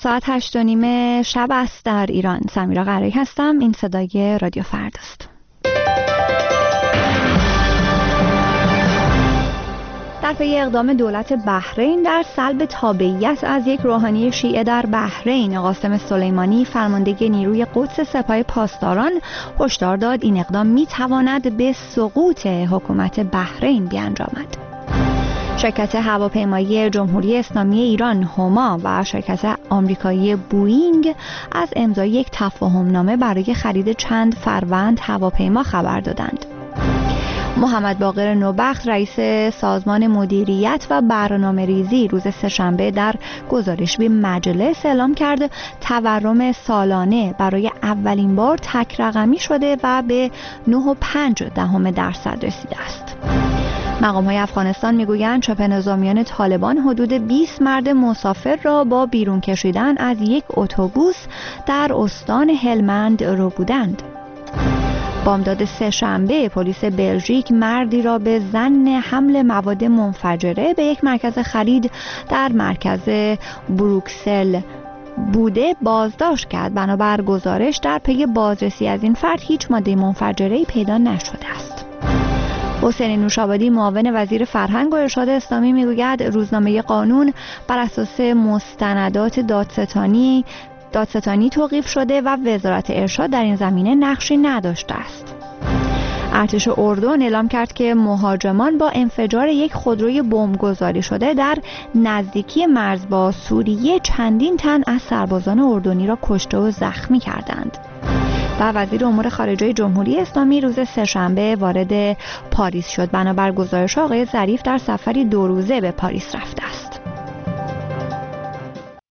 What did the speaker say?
ساعت 8:30 شب است در ایران. سمیرا قرایی هستم. این صدای رادیو فردا است. در پی اقدام دولت بحرین در سلب تابعیت از یک روحانی شیعه در بحرین، قاسم سلیمانی فرمانده نیروی قدس سپاه پاسداران هشدار داد این اقدام می‌تواند به سقوط حکومت بحرین بیانجامد. شرکت هواپیمایی جمهوری اسلامی ایران هما و شرکت آمریکایی بوئینگ از امضای یک تفاهمنامه برای خرید چند فروند هواپیما خبر دادند. محمد باقر نوبخت رئیس سازمان مدیریت و برنامه‌ریزی روز سه‌شنبه در گزارش به مجلس اعلام کرد تورم سالانه برای اولین بار تک رقمی شده و به 9.5% رسیده است. مقام‌های افغانستان میگویند چپ نظامیان طالبان حدود 20 مرد مسافر را با بیرون کشیدن از یک اتوبوس در استان هلمند ربودند. بامداد سه‌شنبه پلیس بلژیک مردی را به ظن حمل مواد منفجره به یک مرکز خرید در مرکز بروکسل بوده بازداشت کرد. بنابر گزارش در پی بازرسی از این فرد هیچ ماده منفجره‌ای پیدا نشده است. حسین نوشابادی معاون وزیر فرهنگ و ارشاد اسلامی میگوید روزنامه قانون بر اساس مستندات دادستانی توقیف شده و وزارت ارشاد در این زمینه نقشی نداشته است. ارتش اردن اعلام کرد که مهاجمان با انفجار یک خودروی بمبگذاری شده در نزدیکی مرز با سوریه چندین تن از سربازان اردنی را کشته و زخمی کردند. و وزیر امور خارجه جمهوری اسلامی روز سه‌شنبه وارد پاریس شد. بنابر گزارش آقای ظریف در سفری 2 روزه به پاریس رفته است.